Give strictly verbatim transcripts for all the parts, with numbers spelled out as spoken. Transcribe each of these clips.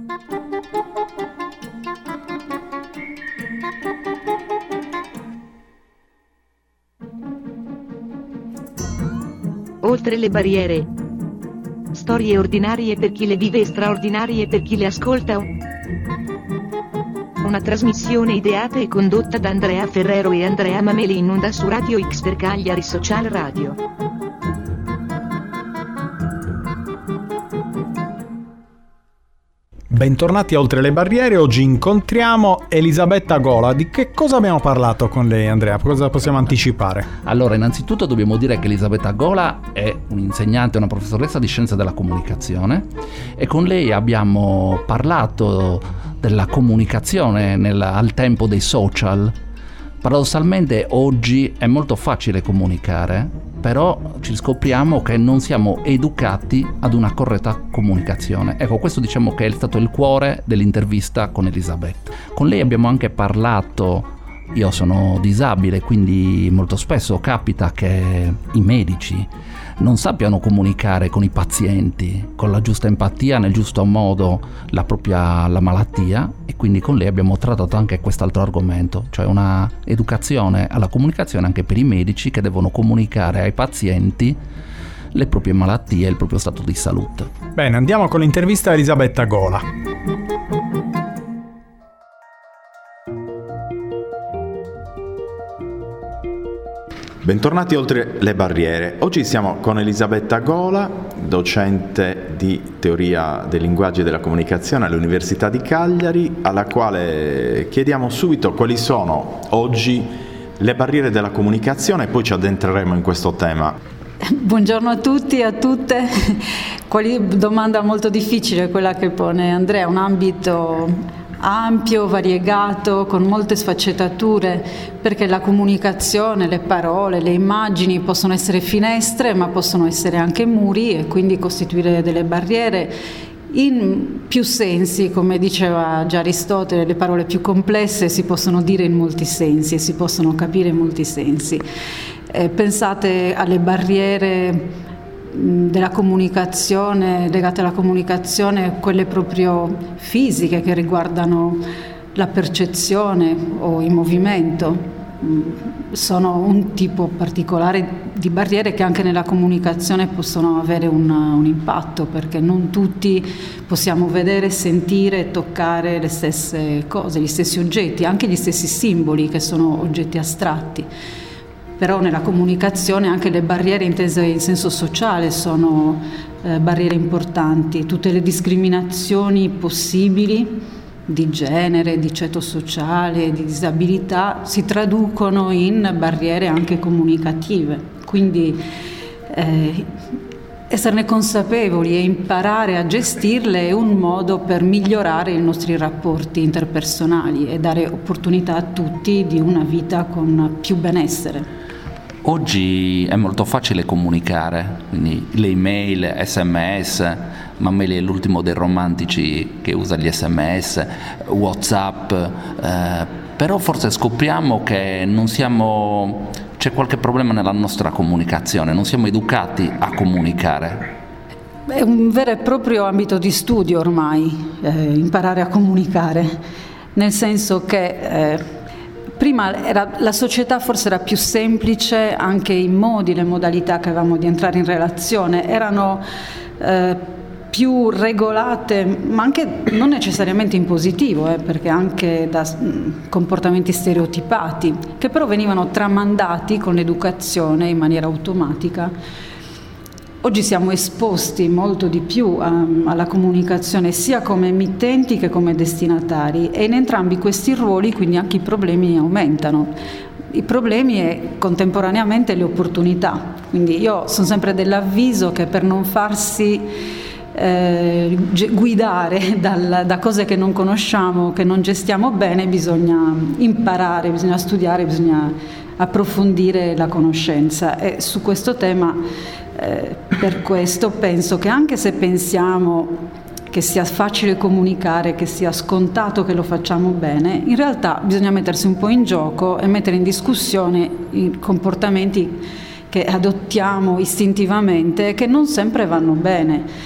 Oltre le barriere. Storie ordinarie per chi le vive e straordinarie per chi le ascolta. Una trasmissione ideata e condotta da Andrea Ferrero e Andrea Mameli in onda su Radio X per Cagliari Social Radio. Bentornati a Oltre le Barriere. Oggi incontriamo Elisabetta Gola. Di che cosa abbiamo parlato con lei, Andrea? Cosa possiamo anticipare? Allora, innanzitutto dobbiamo dire che Elisabetta Gola è un'insegnante, una professoressa di scienze della comunicazione, e con lei abbiamo parlato della comunicazione nel, al tempo dei social. Paradossalmente oggi è molto facile comunicare, però ci scopriamo che non siamo educati ad una corretta comunicazione. Ecco, questo diciamo che è stato il cuore dell'intervista con Elisabetta. Con lei abbiamo anche parlato, io sono disabile, quindi molto spesso capita che i medici non sappiano comunicare con i pazienti con la giusta empatia, nel giusto modo, la propria la malattia, e quindi con lei abbiamo trattato anche quest'altro argomento, cioè una educazione alla comunicazione anche per i medici che devono comunicare ai pazienti le proprie malattie e il proprio stato di salute. Bene, andiamo con l'intervista a Elisabetta Gola. Bentornati Oltre le Barriere. Oggi siamo con Elisabetta Gola, docente di teoria dei linguaggi e della comunicazione all'Università di Cagliari, alla quale chiediamo subito quali sono oggi le barriere della comunicazione e poi ci addentreremo in questo tema. Buongiorno a tutti e a tutte. Quali domanda molto difficile quella che pone Andrea, un ambito ampio, variegato, con molte sfaccettature, perché la comunicazione, le parole, le immagini possono essere finestre, ma possono essere anche muri e quindi costituire delle barriere in più sensi. Come diceva già Aristotele, le parole più complesse si possono dire in molti sensi e si possono capire in molti sensi. Eh, pensate alle barriere della comunicazione, legate alla comunicazione, quelle proprio fisiche che riguardano la percezione o il movimento, sono un tipo particolare di barriere che anche nella comunicazione possono avere un, un impatto, perché non tutti possiamo vedere, sentire e toccare le stesse cose, gli stessi oggetti, anche gli stessi simboli che sono oggetti astratti. Però nella comunicazione anche le barriere intese in senso sociale sono eh, barriere importanti. Tutte le discriminazioni possibili di genere, di ceto sociale, di disabilità si traducono in barriere anche comunicative. Quindi eh, esserne consapevoli e imparare a gestirle è un modo per migliorare i nostri rapporti interpersonali e dare opportunità a tutti di una vita con più benessere. Oggi è molto facile comunicare, quindi le email, sms, Mameli è l'ultimo dei romantici che usa gli sms, WhatsApp, eh, però forse scopriamo che non siamo, c'è qualche problema nella nostra comunicazione, non siamo educati a comunicare. È un vero e proprio ambito di studio ormai, eh, imparare a comunicare, nel senso che eh, prima era, la società forse era più semplice, anche i modi, le modalità che avevamo di entrare in relazione erano eh, più regolate, ma anche non necessariamente in positivo, eh, perché anche da mh, comportamenti stereotipati, che però venivano tramandati con l'educazione in maniera automatica. Oggi siamo esposti molto di più a, alla comunicazione sia come emittenti che come destinatari, e in entrambi questi ruoli quindi anche i problemi aumentano. I problemi e contemporaneamente le opportunità. Quindi io sono sempre dell'avviso che per non farsi eh, guidare dal, da cose che non conosciamo, che non gestiamo bene, bisogna imparare, bisogna studiare, bisogna approfondire la conoscenza. E su questo tema Eh, per questo penso che anche se pensiamo che sia facile comunicare, che sia scontato che lo facciamo bene, in realtà bisogna mettersi un po' in gioco e mettere in discussione i comportamenti che adottiamo istintivamente e che non sempre vanno bene.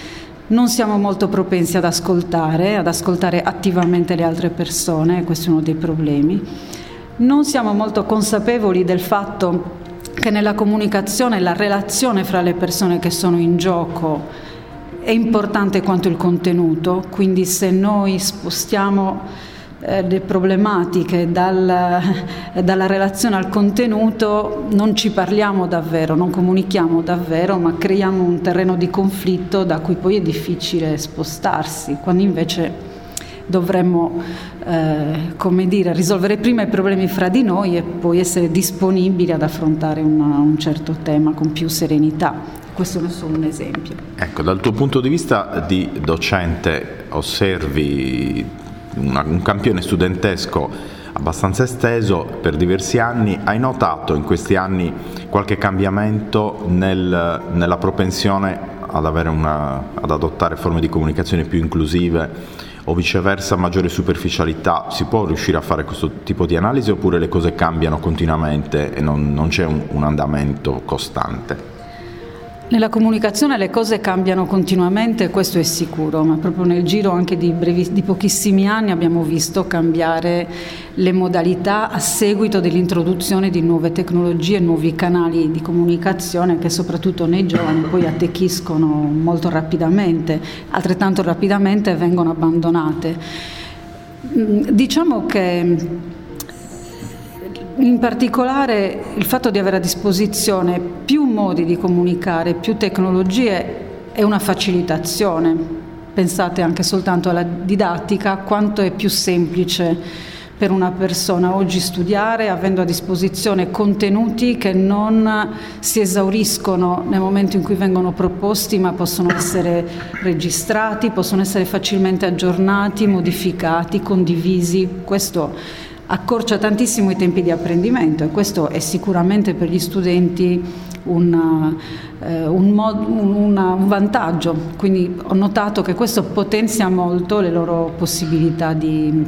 Non siamo molto propensi ad ascoltare, ad ascoltare attivamente le altre persone, questo è uno dei problemi. Non siamo molto consapevoli del fatto che nella comunicazione la relazione fra le persone che sono in gioco è importante quanto il contenuto, quindi se noi spostiamo eh, le problematiche dal, dalla relazione al contenuto non ci parliamo davvero, non comunichiamo davvero, ma creiamo un terreno di conflitto da cui poi è difficile spostarsi, quando invece dovremmo eh, come dire, risolvere prima i problemi fra di noi e poi essere disponibili ad affrontare una, un certo tema con più serenità. Questo è solo un esempio. Ecco, dal tuo punto di vista di docente osservi una, un campione studentesco abbastanza esteso per diversi anni. Hai notato in questi anni qualche cambiamento nel, nella propensione ad, avere una, ad adottare forme di comunicazione più inclusive o viceversa maggiore superficialità? Si può riuscire a fare questo tipo di analisi oppure le cose cambiano continuamente e non, non c'è un, un andamento costante? Nella comunicazione le cose cambiano continuamente, questo è sicuro, ma proprio nel giro anche di, brevi, di pochissimi anni abbiamo visto cambiare le modalità a seguito dell'introduzione di nuove tecnologie, nuovi canali di comunicazione che soprattutto nei giovani poi attecchiscono molto rapidamente, altrettanto rapidamente vengono abbandonate. Diciamo che in particolare il fatto di avere a disposizione più modi di comunicare, più tecnologie è una facilitazione. Pensate anche soltanto alla didattica, quanto è più semplice per una persona oggi studiare avendo a disposizione contenuti che non si esauriscono nel momento in cui vengono proposti, ma possono essere registrati, possono essere facilmente aggiornati, modificati, condivisi. Questo accorcia tantissimo i tempi di apprendimento e questo è sicuramente per gli studenti un, eh, un, mod, un, una, un vantaggio, quindi ho notato che questo potenzia molto le loro possibilità di,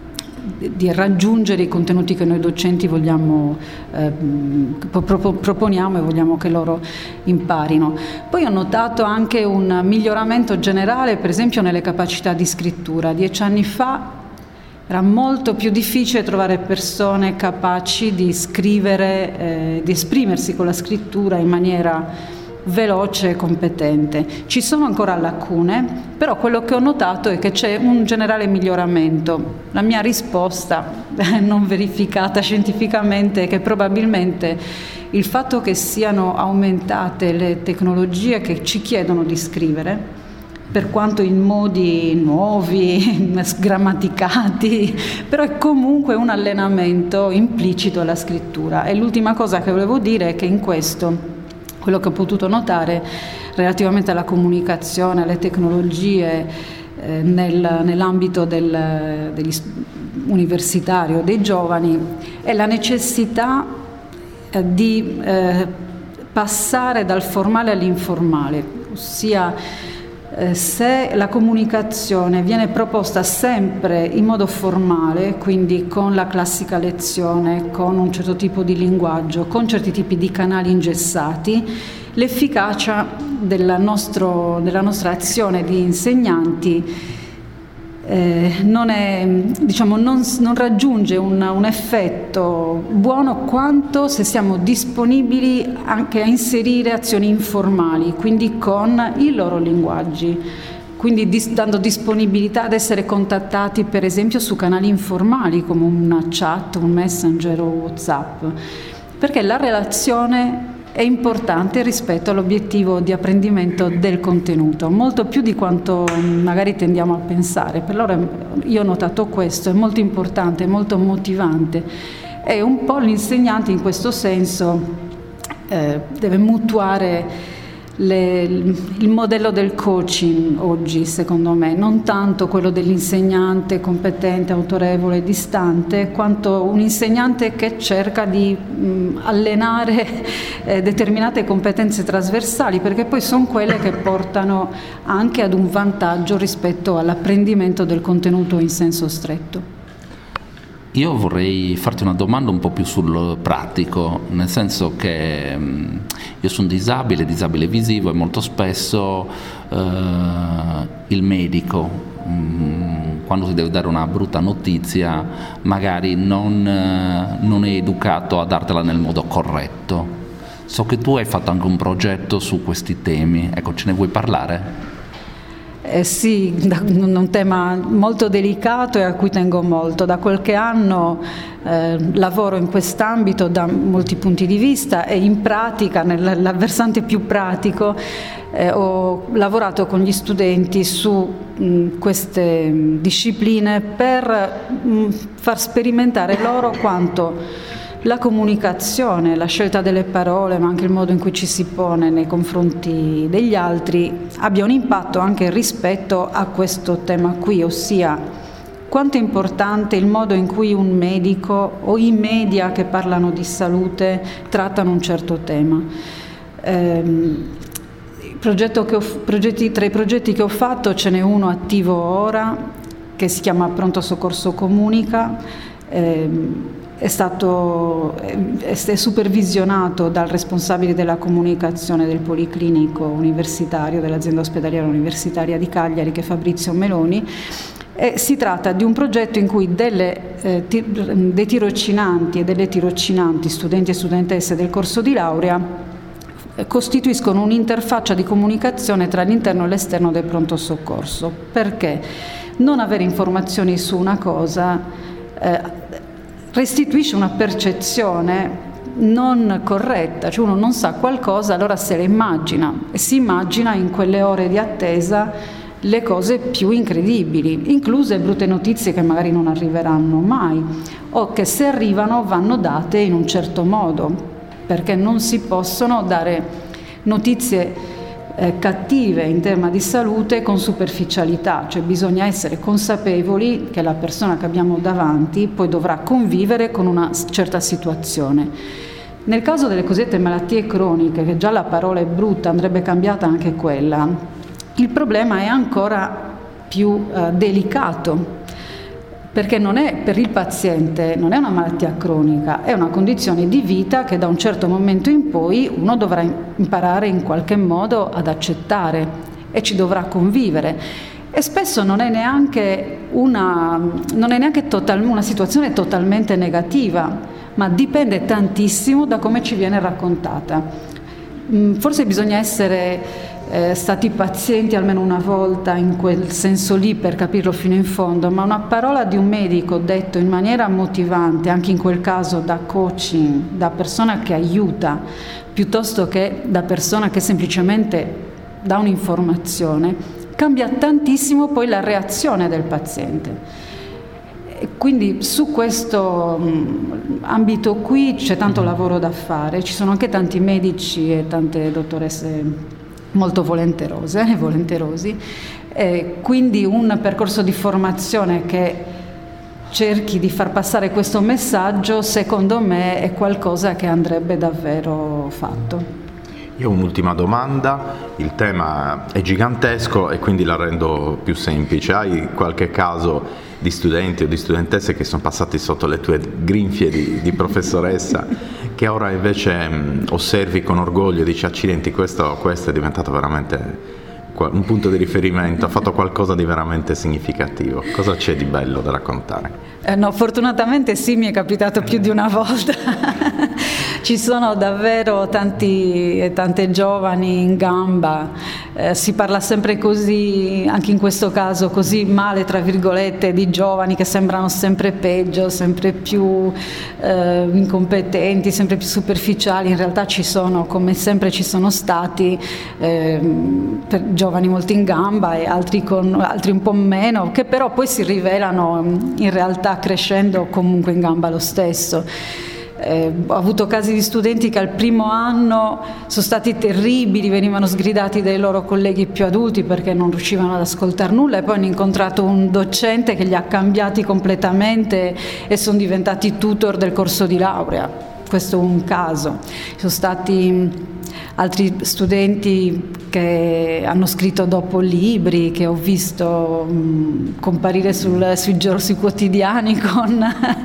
di raggiungere i contenuti che noi docenti vogliamo, eh, proponiamo e vogliamo che loro imparino. Poi ho notato anche un miglioramento generale, per esempio nelle capacità di scrittura. Dieci anni fa era molto più difficile trovare persone capaci di scrivere, eh, di esprimersi con la scrittura in maniera veloce e competente. Ci sono ancora lacune, però quello che ho notato è che c'è un generale miglioramento. La mia risposta, non verificata scientificamente, è che probabilmente il fatto che siano aumentate le tecnologie che ci chiedono di scrivere, per quanto in modi nuovi, sgrammaticati, però è comunque un allenamento implicito alla scrittura. E l'ultima cosa che volevo dire è che in questo, quello che ho potuto notare relativamente alla comunicazione, alle tecnologie, eh, nel, nell'ambito del, degli universitario, dei giovani, è la necessità eh, di eh, passare dal formale all'informale, ossia se la comunicazione viene proposta sempre in modo formale, quindi con la classica lezione, con un certo tipo di linguaggio, con certi tipi di canali ingessati, l'efficacia della, nostro, della nostra azione di insegnanti eh, non, è, diciamo, non, non raggiunge un, un effetto buono quanto se siamo disponibili anche a inserire azioni informali, quindi con i loro linguaggi, quindi dis, dando disponibilità ad essere contattati per esempio su canali informali come una chat, un messenger o WhatsApp, perché la relazione è importante rispetto all'obiettivo di apprendimento del contenuto, molto più di quanto magari tendiamo a pensare. Per allora io ho notato questo, è molto importante, è molto motivante e un po' l'insegnante in questo senso eh, deve mutuare le, il modello del coaching oggi, secondo me, non tanto quello dell'insegnante competente, autorevole, distante, quanto un insegnante che cerca di mh, allenare eh, determinate competenze trasversali, perché poi sono quelle che portano anche ad un vantaggio rispetto all'apprendimento del contenuto in senso stretto. Io vorrei farti una domanda un po' più sul pratico, nel senso che mh, io sono disabile, disabile visivo, e molto spesso eh, il medico, mh, quando si deve dare una brutta notizia, magari non, eh, non è educato a dartela nel modo corretto. So che tu hai fatto anche un progetto su questi temi, ecco, ce ne vuoi parlare? Eh sì, un tema molto delicato e a cui tengo molto. Da qualche anno eh, lavoro in quest'ambito da molti punti di vista, e in pratica, nel versante più pratico, eh, ho lavorato con gli studenti su mh, queste discipline per mh, far sperimentare loro quanto la comunicazione, la scelta delle parole, ma anche il modo in cui ci si pone nei confronti degli altri, abbia un impatto anche rispetto a questo tema qui, ossia quanto è importante il modo in cui un medico o i media che parlano di salute trattano un certo tema. Ehm, il progetto che ho, progetti, tra i progetti che ho fatto ce n'è uno attivo ora che si chiama Pronto Soccorso Comunica. Ehm, È stato è supervisionato dal responsabile della comunicazione del Policlinico Universitario dell'azienda ospedaliera universitaria di Cagliari, che è Fabrizio Meloni, e si tratta di un progetto in cui delle, eh, ti, dei tirocinanti e delle tirocinanti, studenti e studentesse del corso di laurea, eh, costituiscono un'interfaccia di comunicazione tra l'interno e l'esterno del pronto soccorso. Perché non avere informazioni su una cosa eh, restituisce una percezione non corretta, cioè uno non sa qualcosa, allora se la immagina, e si immagina in quelle ore di attesa le cose più incredibili, incluse brutte notizie che magari non arriveranno mai, o che se arrivano vanno date in un certo modo, perché non si possono dare notizie Eh, cattive in tema di salute con superficialità, cioè bisogna essere consapevoli che la persona che abbiamo davanti poi dovrà convivere con una certa situazione. Nel caso delle cosiddette malattie croniche, che già la parola è brutta, andrebbe cambiata anche quella, il problema è ancora più eh, delicato, perché non è, per il paziente non è una malattia cronica, è una condizione di vita che da un certo momento in poi uno dovrà imparare in qualche modo ad accettare e ci dovrà convivere. E spesso non è neanche una, non è neanche total, una situazione totalmente negativa, ma dipende tantissimo da come ci viene raccontata. Forse bisogna essere Eh, stati pazienti almeno una volta in quel senso lì per capirlo fino in fondo, ma una parola di un medico detto in maniera motivante, anche in quel caso da coaching, da persona che aiuta, piuttosto che da persona che semplicemente dà un'informazione, cambia tantissimo poi la reazione del paziente. E quindi su questo mh, ambito qui c'è tanto lavoro da fare, ci sono anche tanti medici e tante dottoresse molto volenterose e volenterosi, e quindi un percorso di formazione che cerchi di far passare questo messaggio, secondo me è qualcosa che andrebbe davvero fatto. Io ho un'ultima domanda, il tema è gigantesco e quindi la rendo più semplice. Hai qualche caso di studenti o di studentesse che sono passati sotto le tue grinfie di, di professoressa, che ora invece mh, osservi con orgoglio e dici accidenti, questo, questo è diventato veramente un punto di riferimento, ha fatto qualcosa di veramente significativo? Cosa c'è di bello da raccontare? Eh no, fortunatamente sì, mi è capitato più di una volta. Ci sono davvero tanti e tante giovani in gamba, eh, si parla sempre così, anche in questo caso così male tra virgolette, di giovani che sembrano sempre peggio, sempre più eh, incompetenti, sempre più superficiali. In realtà ci sono, come sempre ci sono stati, eh, per giovani molto in gamba e altri, con, altri un po' meno, che però poi si rivelano in realtà crescendo comunque in gamba lo stesso. Eh, ho avuto casi di studenti che al primo anno sono stati terribili, venivano sgridati dai loro colleghi più adulti perché non riuscivano ad ascoltare nulla, e poi hanno incontrato un docente che li ha cambiati completamente e sono diventati tutor del corso di laurea. Questo è un caso. Ci sono stati altri studenti che hanno scritto dopo libri che ho visto mh, comparire sul, sui, sui quotidiani con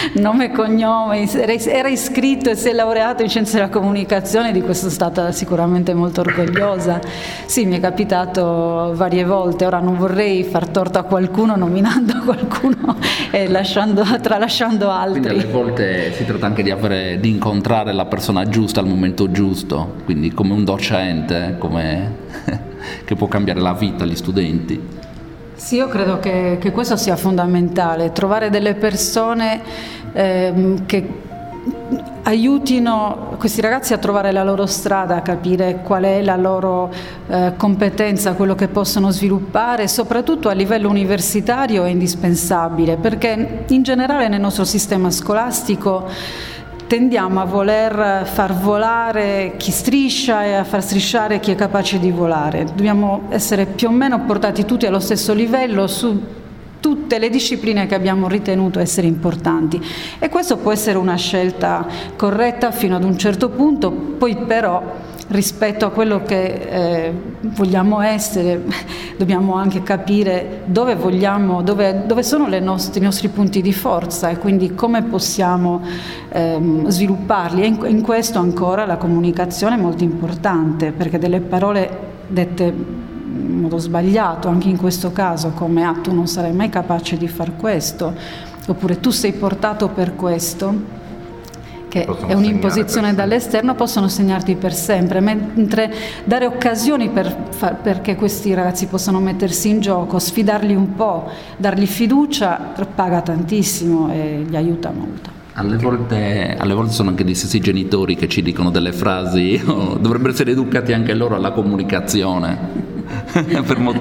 nome e cognome, era, era iscritto e si è laureato in scienze della comunicazione, di questo sono stata sicuramente molto orgogliosa. Sì, mi è capitato varie volte, ora non vorrei far torto a qualcuno nominando qualcuno e lasciando, tralasciando altri. Quindi alle volte si tratta anche di, avere, di incontrare la persona giusta al momento giusto, quindi come un docente, come che può cambiare la vita agli studenti. Sì, io credo che, che questo sia fondamentale, trovare delle persone ehm, che aiutino questi ragazzi a trovare la loro strada, a capire qual è la loro eh, competenza, quello che possono sviluppare, soprattutto a livello universitario è indispensabile, perché in generale nel nostro sistema scolastico tendiamo a voler far volare chi striscia e a far strisciare chi è capace di volare. Dobbiamo essere più o meno portati tutti allo stesso livello su tutte le discipline che abbiamo ritenuto essere importanti, e questo può essere una scelta corretta fino ad un certo punto, poi però rispetto a quello che eh, vogliamo essere dobbiamo anche capire dove vogliamo, dove, dove sono le nostre, i nostri punti di forza e quindi come possiamo ehm, svilupparli, e in, in questo ancora la comunicazione è molto importante, perché delle parole dette in modo sbagliato, anche in questo caso, come ah, tu non sarai mai capace di far questo, oppure tu sei portato per questo, che è un'imposizione dall'esterno, possono segnarti per sempre, mentre dare occasioni per far, perché questi ragazzi possano mettersi in gioco, sfidarli un po', dargli fiducia, paga tantissimo e li aiuta molto. Alle volte, alle volte sono anche gli stessi genitori che ci dicono delle frasi, oh, dovrebbero essere educati anche loro alla comunicazione. per mo-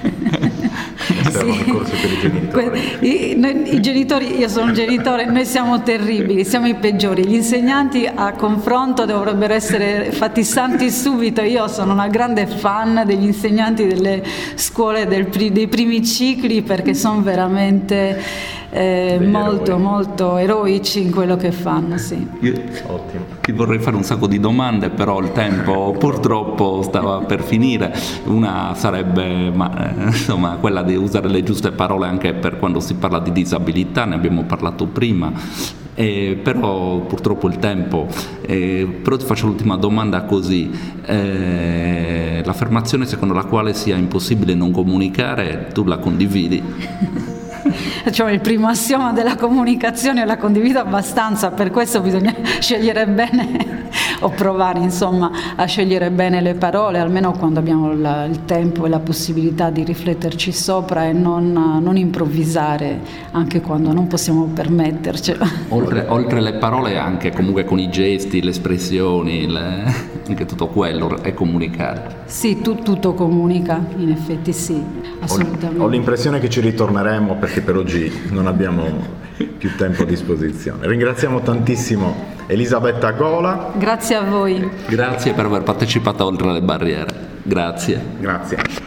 Sì. Corso per i genitori. I, noi, i genitori, io sono un genitore, noi siamo terribili, siamo i peggiori. Gli insegnanti a confronto dovrebbero essere fatti santi subito. Io sono una grande fan degli insegnanti delle scuole del, dei primi cicli, perché sono veramente eh, molto eroi. molto eroici in quello che fanno. Sì. Io, Ottimo. Ti vorrei fare un sacco di domande, però il tempo purtroppo stava per finire. Una sarebbe ma, eh, insomma quella di usare le giuste parole anche per quando si parla di disabilità, ne abbiamo parlato prima, eh, però purtroppo il tempo. Eh, però ti faccio l'ultima domanda così, eh, l'affermazione secondo la quale sia impossibile non comunicare, tu la condividi? Cioè, il primo assioma della comunicazione la condivido abbastanza, per questo bisogna scegliere bene o provare insomma a scegliere bene le parole, almeno quando abbiamo la, il tempo e la possibilità di rifletterci sopra, e non, non improvvisare anche quando non possiamo permettercelo. Oltre, oltre le parole anche comunque con i gesti, le espressioni, le, anche tutto quello è comunicare. Sì, tu, tutto comunica, in effetti sì, assolutamente. Ho, ho l'impressione che ci ritorneremo, perché per oggi non abbiamo più tempo a disposizione. Ringraziamo tantissimo Elisabetta Gola. Grazie a voi. Grazie per aver partecipato a Oltre le Barriere. Grazie. Grazie.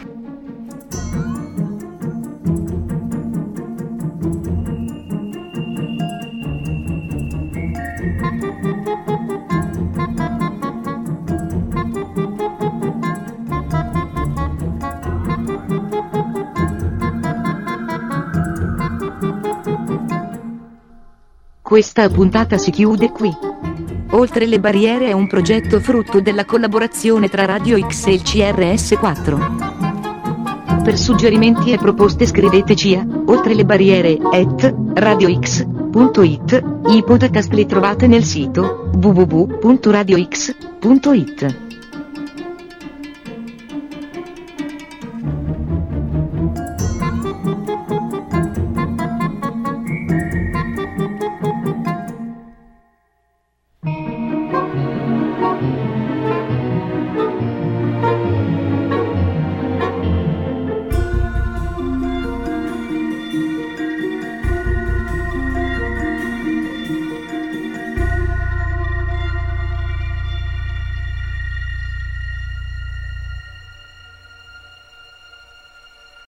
Questa puntata si chiude qui. Oltre le Barriere è un progetto frutto della collaborazione tra Radio X e il C R S quattro. Per suggerimenti e proposte scriveteci a oltrelebarriere at radiox punto it. I podcast li trovate nel sito w w w punto radiox punto it.